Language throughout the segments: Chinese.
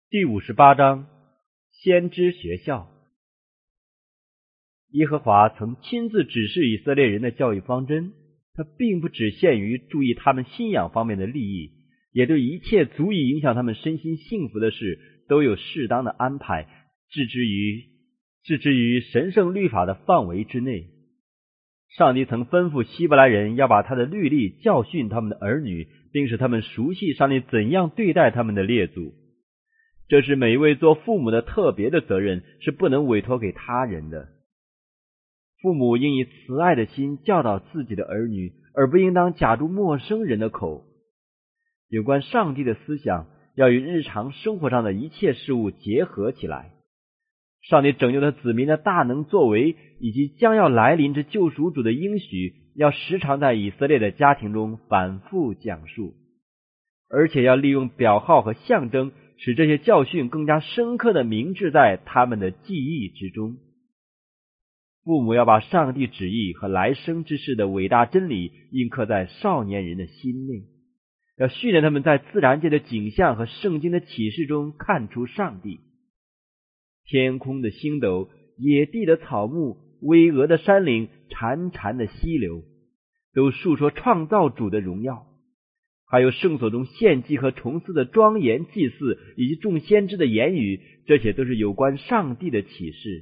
第58章先知学校。耶和华曾亲自指示以色列人的教育方针，它并不只限于注意他们信仰方面的利益，也对一切足以影响他们身心幸福的事都有适当的安排，置之于神圣律法的范围之内。上帝曾吩咐希伯来人要把他的律例教训他们的儿女，并使他们熟悉上帝怎样对待他们的列祖。这是每一位做父母的特别的责任，是不能委托给他人的。父母应以慈爱的心教导自己的儿女，而不应当假住陌生人的口。有关上帝的思想要与日常生活上的一切事物结合起来。上帝拯救他子民的大能作为，以及将要来临之救赎主的应许，要时常在以色列的家庭中反复讲述，而且要利用表号和象征，使这些教训更加深刻地铭记在他们的记忆之中。父母要把上帝旨意和来生之事的伟大真理印刻在少年人的心内，要训练他们在自然界的景象和圣经的启示中看出上帝。天空的星斗、野地的草木、巍峨的山岭、潺潺的溪流，都述说创造主的荣耀。还有圣所中献祭和重祀的庄严祭祀，以及众先知的言语，这些都是有关上帝的启示。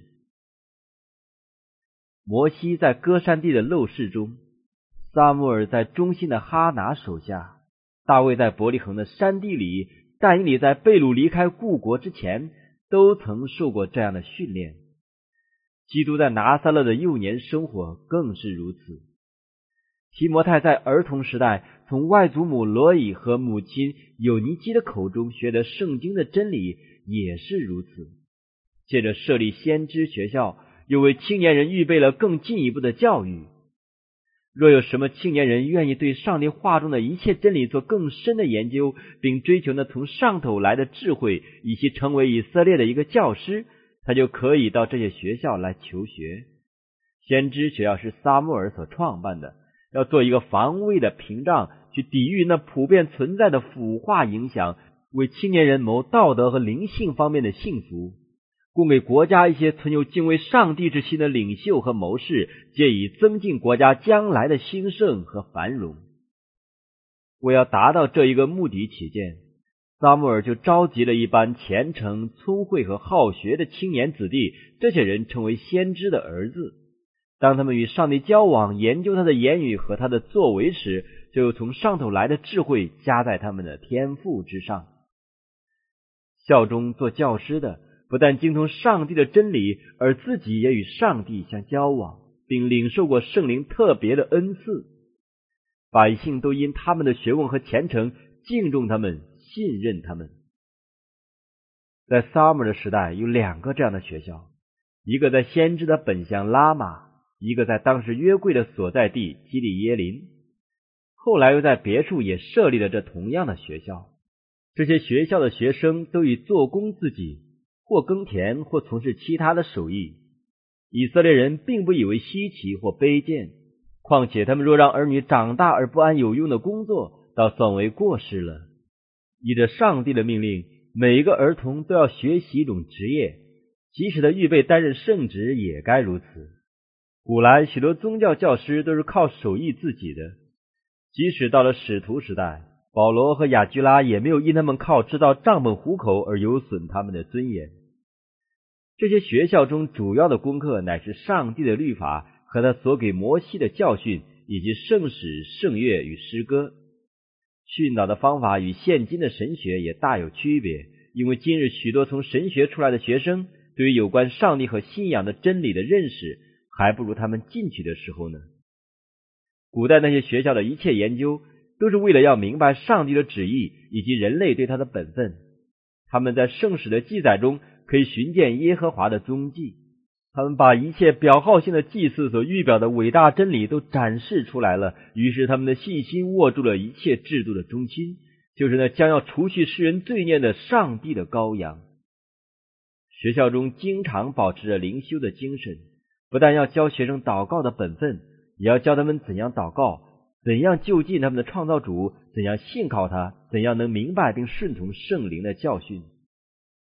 摩西在歌珊地的陋室中，撒母耳在忠心的哈拿手下，大卫在伯利恒的山地里，但以理在被掳离开故国之前，都曾受过这样的训练。基督在拿撒勒的幼年生活更是如此。提摩太在儿童时代从外祖母罗以和母亲有尼基的口中学得圣经的真理也是如此。借着设立先知学校，又为青年人预备了更进一步的教育。若有什么青年人愿意对上帝话中的一切真理做更深的研究，并追求那从上头来的智慧，以及成为以色列的一个教师，他就可以到这些学校来求学。先知学校是撒母耳所创办的，要做一个防卫的屏障，去抵御那普遍存在的腐化影响，为青年人谋道德和灵性方面的幸福，供给国家一些存有敬畏上帝之心的领袖和谋士，借以增进国家将来的兴盛和繁荣。为要达到这一个目的起见，撒母耳就召集了一班虔诚、聪慧和好学的青年子弟，这些人称为先知的儿子。当他们与上帝交往，研究他的言语和他的作为时，就有从上头来的智慧加在他们的天赋之上。校中做教师的不但精通上帝的真理，而自己也与上帝相交往，并领受过圣灵特别的恩赐。百姓都因他们的学问和虔诚敬重他们，信任他们。在撒母耳的时代有两个这样的学校，一个在先知的本乡拉玛，一个在当时约柜的所在地基利耶林。后来又在别处也设立了这同样的学校。这些学校的学生都以做工自己，或耕田，或从事其他的手艺。以色列人并不以为稀奇或卑贱，况且他们若让儿女长大而不按有用的工作，倒算为过失了。依着上帝的命令，每一个儿童都要学习一种职业，即使他预备担任圣职也该如此。古来许多宗教教师都是靠手艺自己的，即使到了使徒时代，保罗和亚居拉也没有因他们靠制造账本糊口而有损他们的尊严。这些学校中主要的功课乃是上帝的律法和他所给摩西的教训，以及圣史、圣乐与诗歌。训导的方法与现今的神学也大有区别，因为今日许多从神学出来的学生对于有关上帝和信仰的真理的认识还不如他们进去的时候呢。古代那些学校的一切研究都是为了要明白上帝的旨意以及人类对他的本分。他们在圣史的记载中可以寻见耶和华的踪迹，他们把一切表号性的祭祀所预表的伟大真理都展示出来了，于是他们的信心握住了一切制度的中心，就是那将要除去世人罪孽的上帝的羔羊。学校中经常保持着灵修的精神，不但要教学生祷告的本分，也要教他们怎样祷告，怎样就近他们的创造主，怎样信靠他，怎样能明白并顺从圣灵的教训。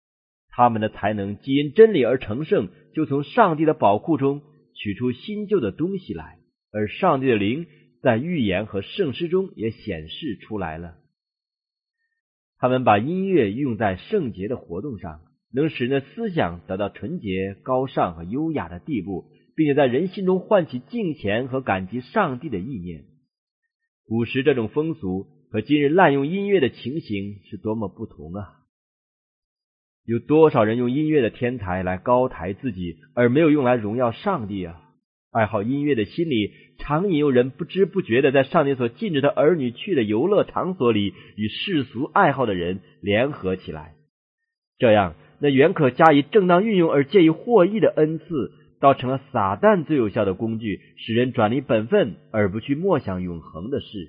他们的才能既因真理而成圣，就从上帝的宝库中取出新旧的东西来，而上帝的灵在预言和圣诗中也显示出来了。他们把音乐用在圣洁的活动上，能使人的思想得到纯洁、高尚和优雅的地步，并且在人心中唤起敬虔和感激上帝的意念。古时这种风俗和今日滥用音乐的情形是多么不同啊！有多少人用音乐的天才来高抬自己，而没有用来荣耀上帝啊！爱好音乐的心里常引诱人不知不觉地在上帝所禁止的儿女去的游乐场所里与世俗爱好的人联合起来，这样那原可加以正当运用而借以获益的恩赐，倒成了撒旦最有效的工具，使人转离本分而不去默想永恒的事。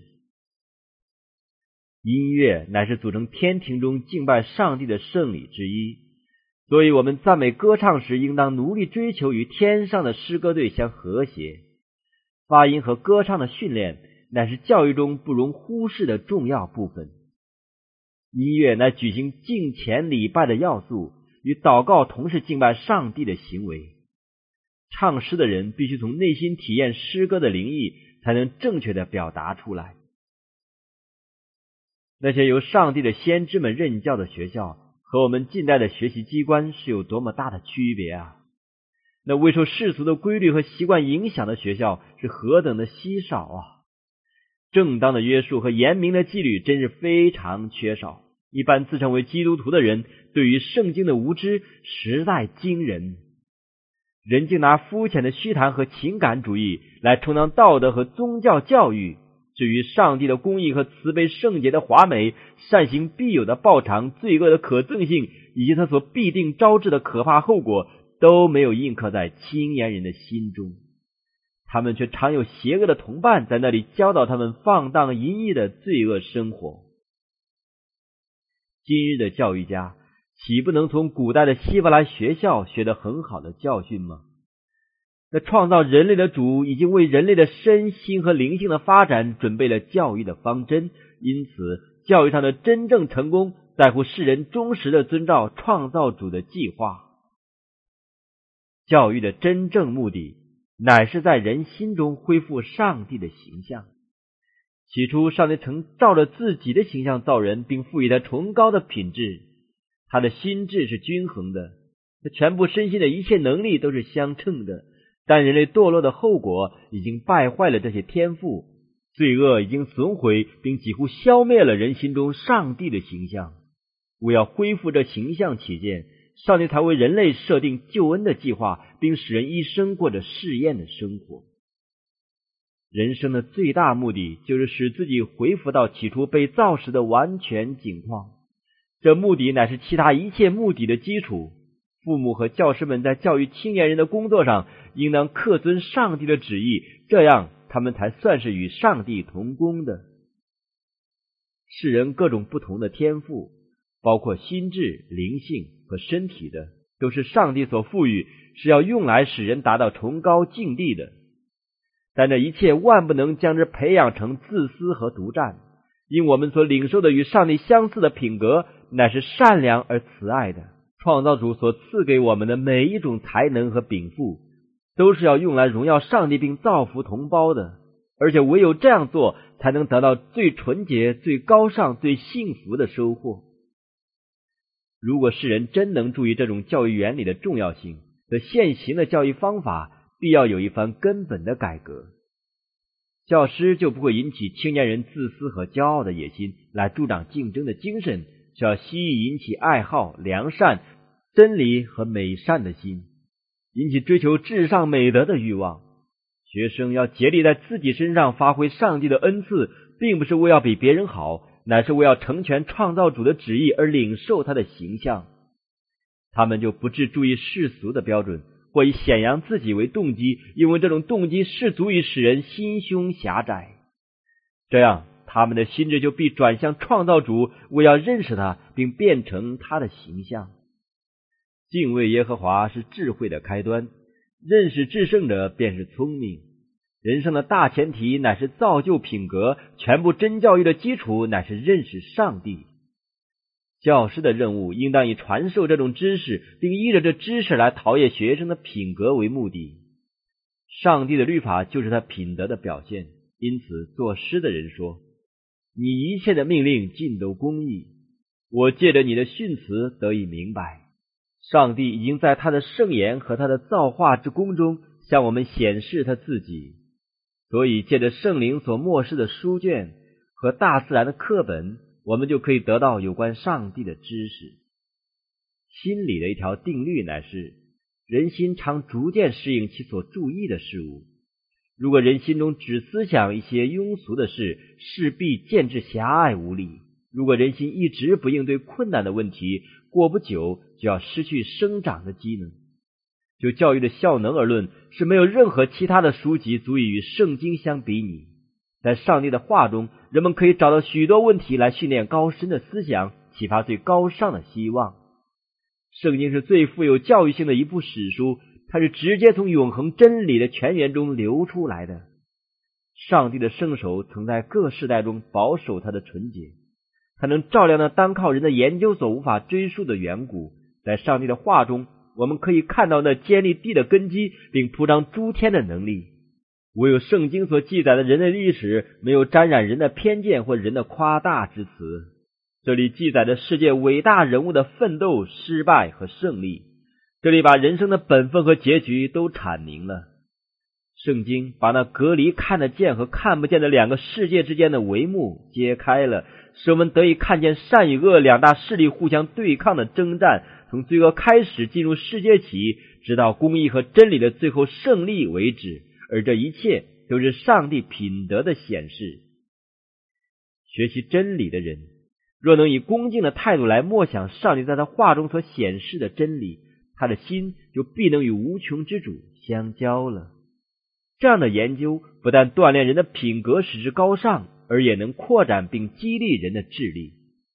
音乐乃是组成天庭中敬拜上帝的圣礼之一，所以我们赞美歌唱时应当努力追求与天上的诗歌队相和谐。发音和歌唱的训练乃是教育中不容忽视的重要部分。音乐乃举行敬虔礼拜的要素，与祷告同是敬拜上帝的行为。唱诗的人必须从内心体验诗歌的灵意，才能正确地表达出来。那些由上帝的先知们任教的学校和我们近代的学习机关是有多么大的区别啊！那未受世俗的规律和习惯影响的学校是何等的稀少啊！正当的约束和严明的纪律真是非常缺少。一般自称为基督徒的人对于圣经的无知实在惊人，人竟拿肤浅的虚谈和情感主义来充当道德和宗教教育。至于上帝的公义和慈悲圣洁的华美，善行必有的报偿，罪恶的可憎性，以及他所必定招致的可怕后果，都没有印刻在青年人的心中。他们却常有邪恶的同伴在那里教导他们放荡淫逸的罪恶生活。今日的教育家岂不能从古代的希伯来学校学得很好的教训吗？那创造人类的主已经为人类的身心和灵性的发展准备了教育的方针，因此教育上的真正成功在乎世人忠实的遵照创造主的计划。教育的真正目的乃是在人心中恢复上帝的形象。起初上帝曾照着自己的形象造人，并赋予他崇高的品质。他的心智是均衡的，他全部身心的一切能力都是相称的。但人类堕落的后果已经败坏了这些天赋，罪恶已经损毁并几乎消灭了人心中上帝的形象。为要恢复这形象起见，上帝才为人类设定救恩的计划，并使人一生过着试验的生活。人生的最大目的就是使自己恢复到起初被造时的完全景况，这目的乃是其他一切目的的基础。父母和教师们在教育青年人的工作上应当恪遵上帝的旨意，这样他们才算是与上帝同工的。世人各种不同的天赋，包括心智、灵性和身体的，都是上帝所赋予，是要用来使人达到崇高境地的。但这一切万不能将之培养成自私和独占，因我们所领受的与上帝相似的品格乃是善良而慈爱的。创造主所赐给我们的每一种才能和禀赋，都是要用来荣耀上帝并造福同胞的，而且唯有这样做，才能得到最纯洁、最高尚、最幸福的收获。如果世人真能注意这种教育原理的重要性，则现行的教育方法必要有一番根本的改革。教师就不会引起青年人自私和骄傲的野心，来助长竞争的精神，是要吸引起爱好、良善、真理和美善的心，引起追求至上美德的欲望。学生要竭力在自己身上发挥上帝的恩赐，并不是为要比别人好，乃是为要成全创造主的旨意而领受他的形象。他们就不致注意世俗的标准，或以显扬自己为动机，因为这种动机是足以使人心胸狭窄。这样他们的心智就必转向创造主，为要认识他并变成他的形象。敬畏耶和华是智慧的开端，认识至圣者便是聪明。人生的大前提乃是造就品格，全部真教育的基础乃是认识上帝。 教师的任务应当以传授这种知识，并依着这知识来陶冶学生的品格为目的。上帝的律法就是他品德的表现，因此作诗的人说，你一切的命令尽都公义，我借着你的训词得以明白。上帝已经在他的圣言和他的造化之功中向我们显示他自己，所以借着圣灵所默示的书卷和大自然的课本，我们就可以得到有关上帝的知识。心理的一条定律乃是，人心常逐渐适应其所注意的事物。如果人心中只思想一些庸俗的事，势必渐至狭隘无力。如果人心一直不应对困难的问题，过不久就要失去生长的机能。就教育的效能而论，是没有任何其他的书籍足以与圣经相比拟。在上帝的话中，人们可以找到许多问题来训练高深的思想，启发最高尚的希望。圣经是最富有教育性的一部史书，它是直接从永恒真理的泉源中流出来的。上帝的圣手曾在各世代中保守它的纯洁，它能照亮那单靠人的研究所无法追溯的远古。在上帝的话中，我们可以看到那坚立地的根基并铺张诸天的能力。唯有圣经所记载的人类历史，没有沾染人的偏见或人的夸大之词。这里记载着世界伟大人物的奋斗、失败和胜利，这里把人生的本分和结局都阐明了。圣经把那隔离看得见和看不见的两个世界之间的帷幕揭开了，使我们得以看见善与恶两大势力互相对抗的征战，从罪恶开始进入世界起，直到公义和真理的最后胜利为止，而这一切都是上帝品德的显示。学习真理的人，若能以恭敬的态度来默想上帝在他话中所显示的真理，他的心就必能与无穷之主相交了。这样的研究不但锻炼人的品格使之高尚，而也能扩展并激励人的智力。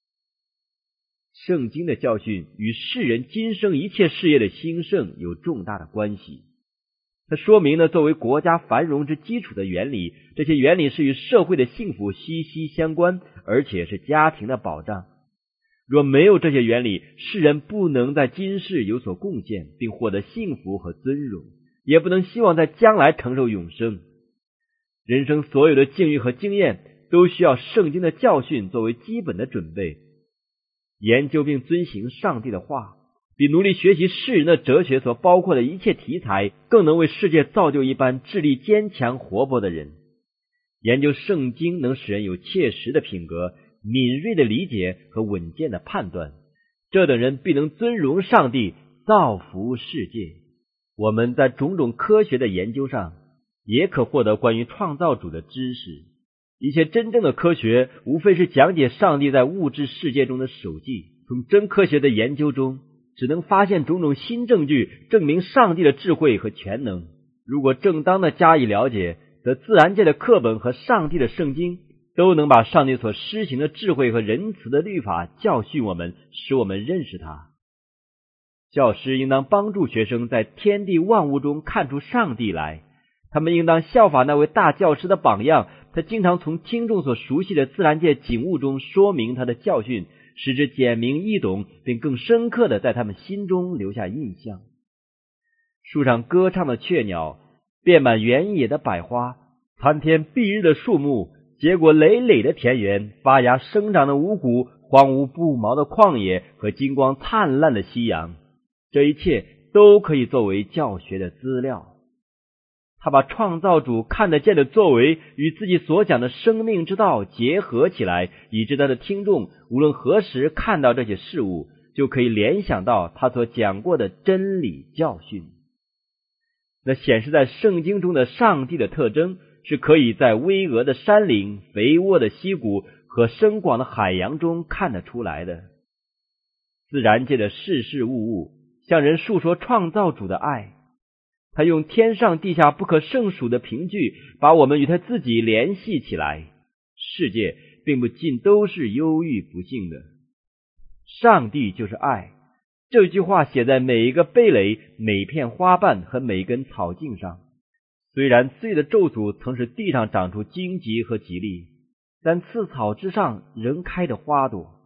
圣经的教训与世人今生一切事业的兴盛有重大的关系。它说明了作为国家繁荣之基础的原理，这些原理是与社会的幸福息息相关，而且是家庭的保障。若没有这些原理，世人不能在今世有所贡献，并获得幸福和尊荣，也不能希望在将来承受永生。人生所有的境遇和经验都需要圣经的教训作为基本的准备。研究并遵行上帝的话，比努力学习世人的哲学所包括的一切题材，更能为世界造就一般智力坚强活泼的人。研究圣经能使人有切实的品格、敏锐的理解和稳健的判断，这等人必能尊荣上帝，造福世界。我们在种种科学的研究上也可获得关于创造主的知识。一切真正的科学无非是讲解上帝在物质世界中的手迹。从真科学的研究中只能发现种种新证据，证明上帝的智慧和全能。如果正当的加以了解，则自然界的课本和上帝的圣经都能把上帝所施行的智慧和仁慈的律法教训我们，使我们认识他。教师应当帮助学生在天地万物中看出上帝来，他们应当效法那位大教师的榜样，他经常从听众所熟悉的自然界景物中说明他的教训，使之简明易懂，并更深刻地在他们心中留下印象。树上歌唱的雀鸟，遍满原野的百花，参天蔽日的树木，结果累累的田园，发芽生长的五谷，荒芜不毛的旷野和金光灿烂的夕阳，这一切都可以作为教学的资料。他把创造主看得见的作为与自己所讲的生命之道结合起来，以致他的听众无论何时看到这些事物，就可以联想到他所讲过的真理教训。那显示在圣经中的上帝的特征，是可以在巍峨的山岭、肥沃的溪谷和深广的海洋中看得出来的。自然界的事事物物向人述说创造主的爱，他用天上地下不可胜数的凭据把我们与他自己联系起来。世界并不尽都是忧郁不幸的。上帝就是爱，这句话写在每一个蓓蕾、每片花瓣和每根草茎上。虽然罪的咒诅曾使地上长出荆棘和吉利，但刺草之上仍开着花朵，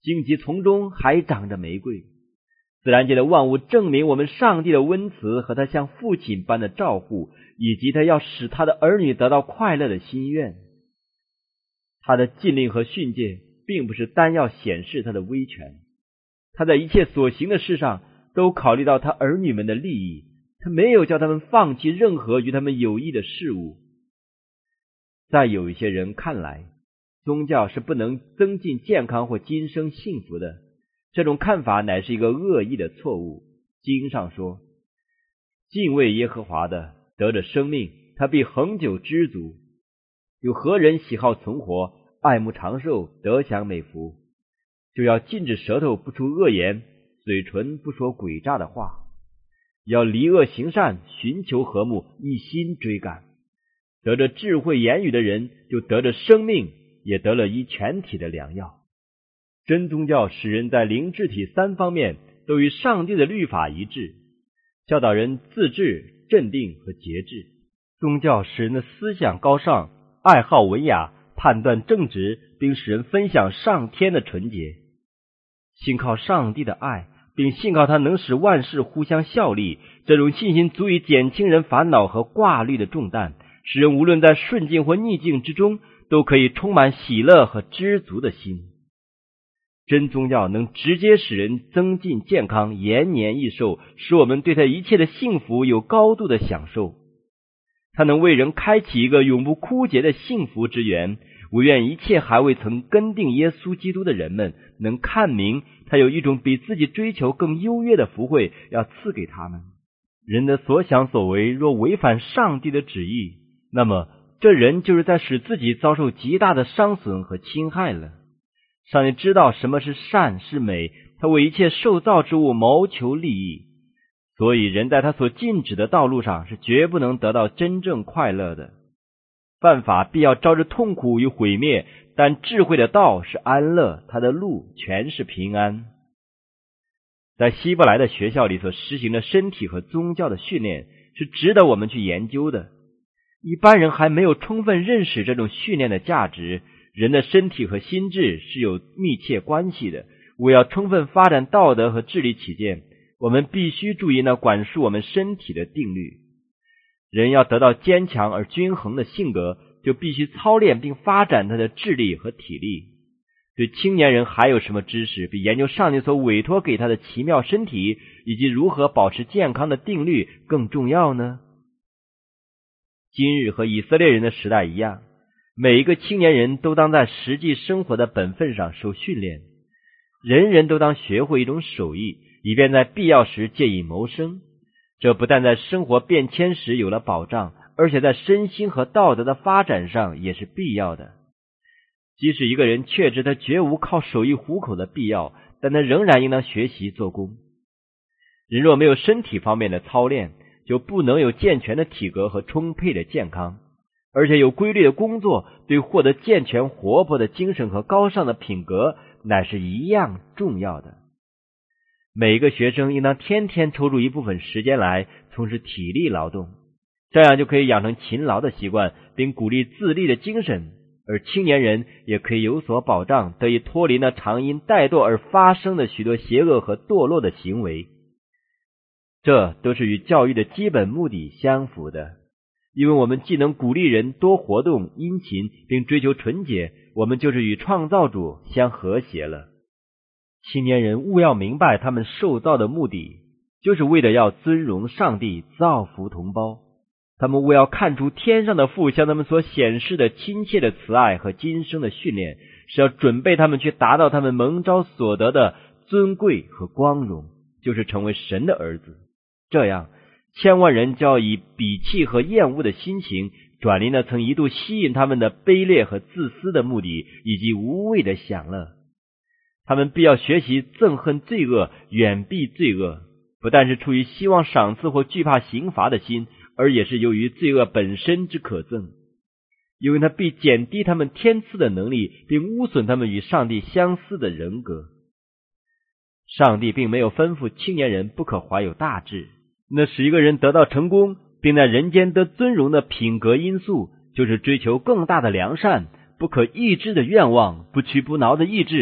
荆棘丛中还长着玫瑰。自然界的万物证明我们上帝的温慈和他像父亲般的照护，以及他要使他的儿女得到快乐的心愿。他的禁令和训诫并不是单要显示他的威权，他在一切所行的事上都考虑到他儿女们的利益，他没有叫他们放弃任何与他们有益的事物。在有一些人看来，宗教是不能增进健康或今生幸福的，这种看法乃是一个恶意的错误。经上说，敬畏耶和华的得着生命，他必恒久知足。有何人喜好存活，爱慕长寿，得享美福？就要禁止舌头不出恶言，嘴唇不说诡诈的话，要离恶行善，寻求和睦，一心追赶。得着智慧言语的人，就得着生命，也得了医全体的良药。真宗教使人在灵智体三方面都与上帝的律法一致，教导人自制、镇定和节制。宗教使人的思想高尚，爱好文雅，判断正直，并使人分享上天的纯洁。信靠上帝的爱，并信靠他能使万事互相效力，这种信心足以减轻人烦恼和挂虑的重担，使人无论在顺境或逆境之中，都可以充满喜乐和知足的心。真宗教能直接使人增进健康，延年益寿，使我们对他一切的幸福有高度的享受。它能为人开启一个永不枯竭的幸福之源，我愿一切还未曾跟定耶稣基督的人们能看明，他有一种比自己追求更优越的福惠要赐给他们。人的所想所为若违反上帝的旨意，那么这人就是在使自己遭受极大的伤损和侵害了。上帝知道什么是善是美，他为一切受造之物谋求利益，所以人在他所禁止的道路上是绝不能得到真正快乐的。犯法必要招致痛苦与毁灭，但智慧的道是安乐，他的路全是平安。在希伯来的学校里所实行的身体和宗教的训练是值得我们去研究的。一般人还没有充分认识这种训练的价值。人的身体和心智是有密切关系的，为要充分发展道德和智力起见，我们必须注意那管束我们身体的定律。人要得到坚强而均衡的性格，就必须操练并发展他的智力和体力。对青年人还有什么知识比研究上帝所委托给他的奇妙身体以及如何保持健康的定律更重要呢？今日和以色列人的时代一样，每一个青年人都当在实际生活的本分上受训练，人人都当学会一种手艺，以便在必要时借以谋生。这不但在生活变迁时有了保障，而且在身心和道德的发展上也是必要的。即使一个人确知他绝无靠手艺糊口的必要，但他仍然应当学习做工。人若没有身体方面的操练，就不能有健全的体格和充沛的健康。而且有规律的工作对获得健全活泼的精神和高尚的品格乃是一样重要的。每一个学生应当天天抽出一部分时间来从事体力劳动，这样就可以养成勤劳的习惯，并鼓励自立的精神，而青年人也可以有所保障，得以脱离那常因怠惰而发生的许多邪恶和堕落的行为。这都是与教育的基本目的相符的。因为我们既能鼓励人多活动、殷勤，并追求纯洁，我们就是与创造主相和谐了。青年人务要明白他们受造的目的，就是为了要尊荣上帝，造福同胞。他们务要看出天上的父向他们所显示的亲切的慈爱和今生的训练，是要准备他们去达到他们蒙召所得的尊贵和光荣，就是成为神的儿子。这样千万人就要以鄙弃和厌恶的心情转离那曾一度吸引他们的卑劣和自私的目的以及无谓的享乐。他们必要学习憎恨罪恶，远避罪恶，不但是出于希望赏赐或惧怕刑罚的心，而也是由于罪恶本身之可憎，因为它必减低他们天赐的能力，并污损他们与上帝相似的人格。上帝并没有吩咐青年人不可怀有大志，那使一个人得到成功并在人间得尊荣的品格因素，就是追求更大的良善，不可抑制的愿望，不屈不挠的意志，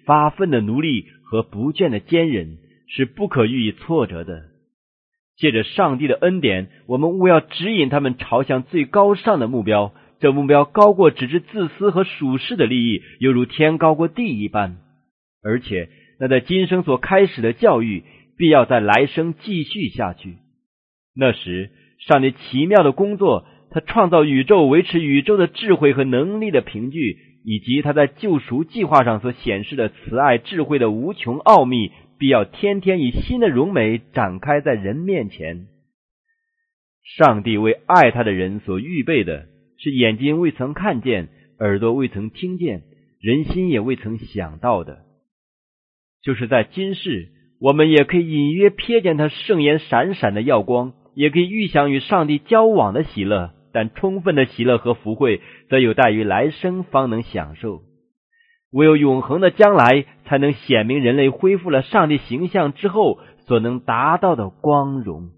发奋的努力和不倦的坚忍是不可予以挫折的。借着上帝的恩典，我们务要指引他们朝向最高尚的目标，这目标高过只知自私和属世的利益，犹如天高过地一般。而且那在今生所开始的教育必要在来生继续下去。那时上帝奇妙的工作，他创造宇宙、维持宇宙的智慧和能力的凭据，以及他在救赎计划上所显示的慈爱智慧的无穷奥秘，必要天天以新的荣美展开在人面前。上帝为爱他的人所预备的是眼睛未曾看见，耳朵未曾听见，人心也未曾想到的。就是在今世，我们也可以隐约瞥见他圣颜闪闪的耀光，也可以预想与上帝交往的喜乐，但充分的喜乐和福慧则有待于来生方能享受。唯有永恒的将来，才能显明人类恢复了上帝形象之后所能达到的光荣。